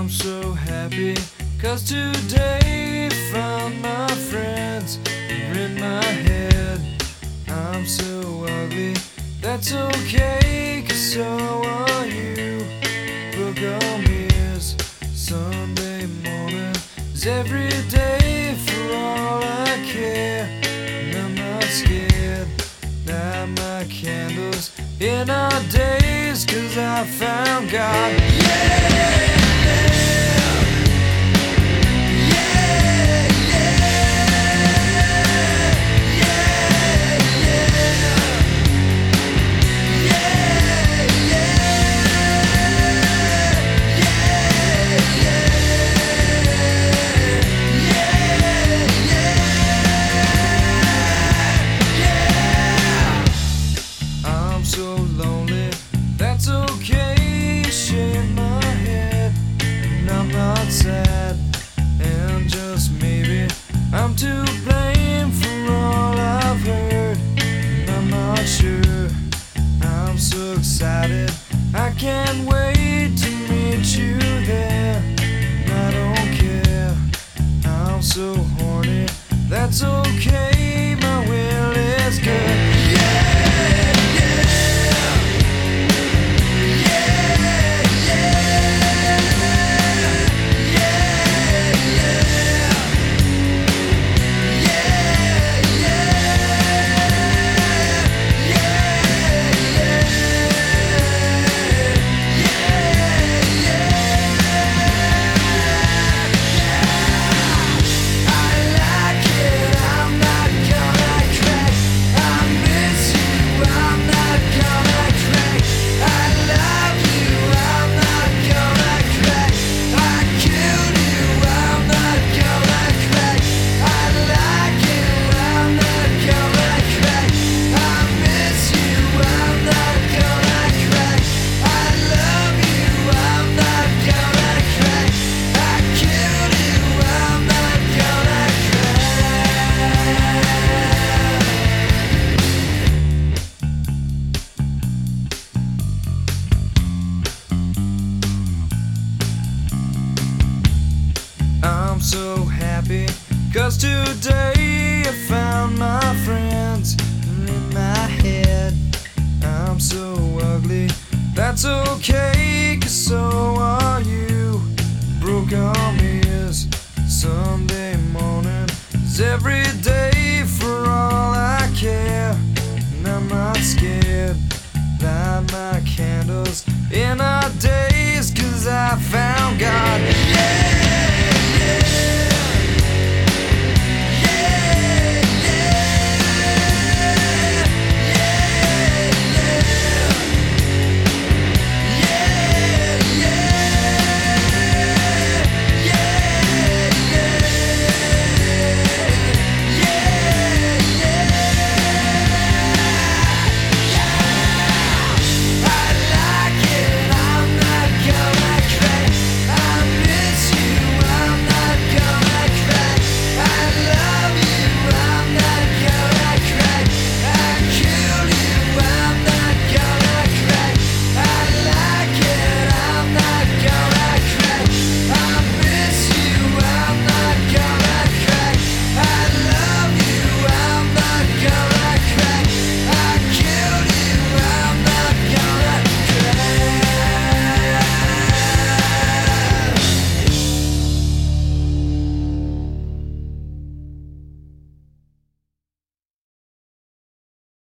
I'm so happy, 'cause today found my friends are in my head. I'm so ugly, that's okay, 'cause so are you. Book on ears, Sunday morning is every day for all I care. And I'm not scared, light my candles in our days, 'cause I found God. Yeah! So lonely, that's okay, shake my head, and I'm not sad, and just maybe I'm to blame for all I've heard, and I'm not sure. I'm so excited, I can't wait to meet you there, and I don't care, I'm so horny, that's okay.